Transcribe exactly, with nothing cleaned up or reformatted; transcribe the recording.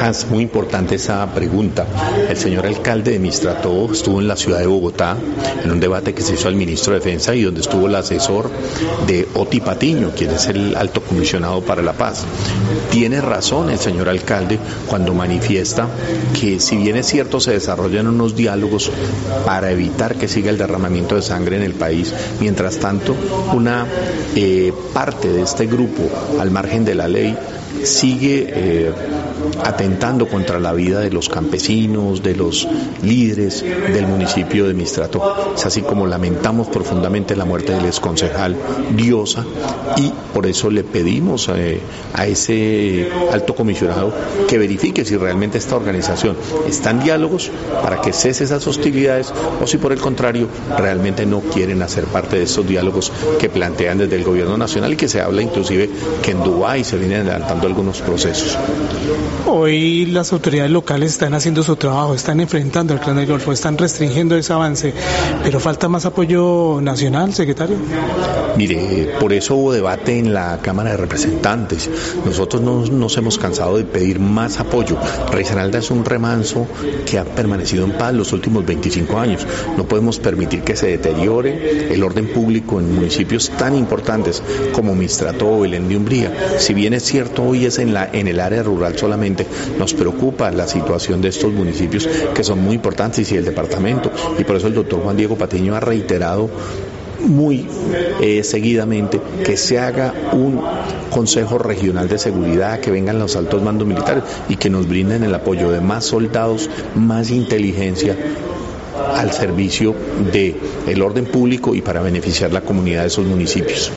Es muy importante esa pregunta. El señor alcalde de Mistrató estuvo en la ciudad de Bogotá en un debate que se hizo al ministro de Defensa y donde estuvo el asesor de Oti Patiño, quien es el alto comisionado para la paz. Tiene razón el señor alcalde cuando manifiesta que si bien es cierto se desarrollan unos diálogos para evitar que siga el derramamiento de sangre en el país, mientras tanto una eh, parte de este grupo al margen de la ley sigue eh, atentando contra la vida de los campesinos, de los líderes del municipio de Mistrató. Es así como lamentamos profundamente la muerte del exconcejal Diosa y por eso le pedimos eh, a ese alto comisionado que verifique si realmente esta organización está en diálogos para que cese esas hostilidades o si por el contrario realmente no quieren hacer parte de estos diálogos que plantean desde el gobierno nacional y que se habla inclusive que en Dubái se vienen adelantando algunos procesos. Hoy las autoridades locales están haciendo su trabajo, están enfrentando al Clan del Golfo, están restringiendo ese avance, pero falta más apoyo nacional, secretario. Mire, por eso hubo debate en la Cámara de Representantes. Nosotros no nos hemos cansado de pedir más apoyo. Risaralda es un remanso que ha permanecido en paz los últimos veinticinco años. No podemos permitir que se deteriore el orden público en municipios tan importantes como Mistrató o Belén de Umbría. Si bien es cierto, hoy es en, la, en el área rural solamente, nos preocupa la situación de estos municipios que son muy importantes y el departamento. Y por eso el doctor Juan Diego Patiño ha reiterado muy eh, seguidamente que se haga un Consejo Regional de Seguridad, que vengan los altos mandos militares y que nos brinden el apoyo de más soldados, más inteligencia al servicio del orden público y para beneficiar la comunidad de esos municipios.